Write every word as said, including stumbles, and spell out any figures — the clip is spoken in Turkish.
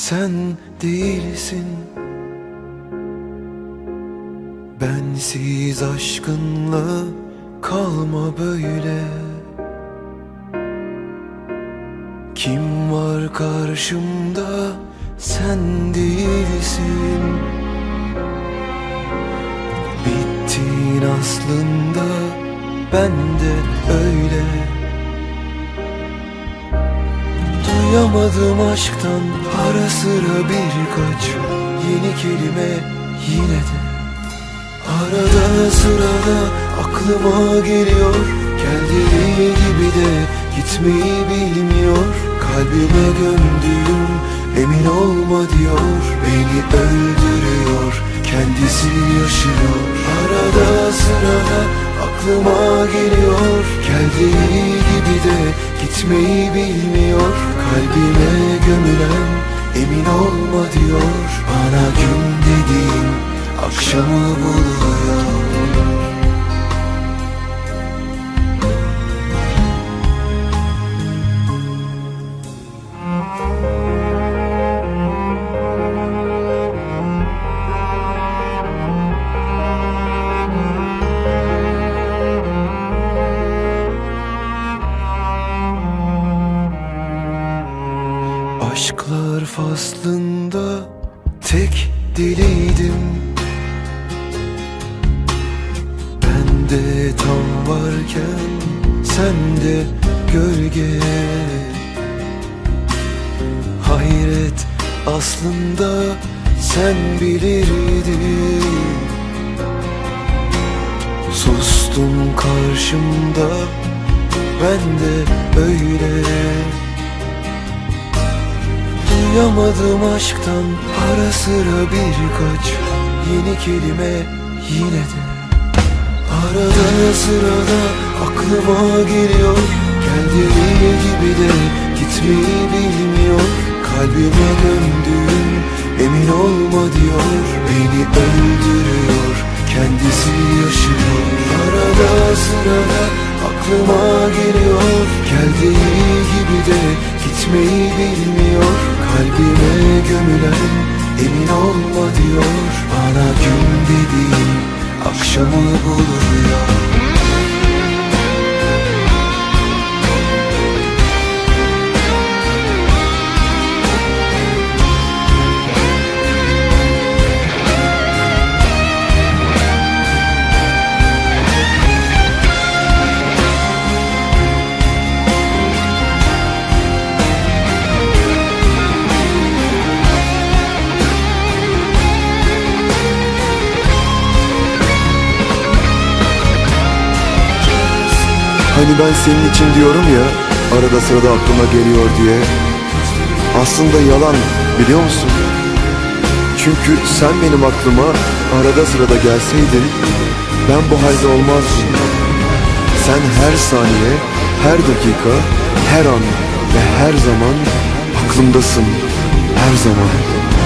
sen değilsin. Bensiz aşkınla kalma böyle. Kim var karşımda, sen değilsin. Bittin aslında, ben de öyle. Duyamadım aşktan ara sıra birkaç yeni kelime, yine de arada sırada aklıma geliyor. Geldiği gibi de gitmeyi bilmiyor. Kalbime gömdüğüm emin olma diyor. Beni öldürüyor, kendisi yaşıyor. Arada sırada aklıma geliyor. Geldiği gibi de gitmeyi bilmiyor. Kalbime gömülen emin olma diyor. Bana gün dediğin akşamı buluyor. Aşklar faslında tek deliydim. Ben de tam varken sen de gölge. Hayret aslında sen bilirdin. Sustum karşımda, ben de öyle. Duyamadım aşktan ara sıra birkaç yeni kelime, yine de arada sırada aklıma geliyor. Geldiği gibi de gitmeyi bilmiyor. Kalbime gömdüğüm emin olma diyor. Beni öldürüyor, kendisi yaşıyor. Arada sırada aklıma geliyor. Geldiği gibi de gitmeyi bilmiyor. Kalbime gömülen emin olma diyor. Bana gün dediğin akşamı buluyor. Hani ben senin için diyorum ya, arada sırada aklıma geliyor diye. Aslında yalan, biliyor musun? Çünkü sen benim aklıma arada sırada gelseydin, ben bu halde olmazdım. Sen her saniye, her dakika, her an ve her zaman aklımdasın, her zaman.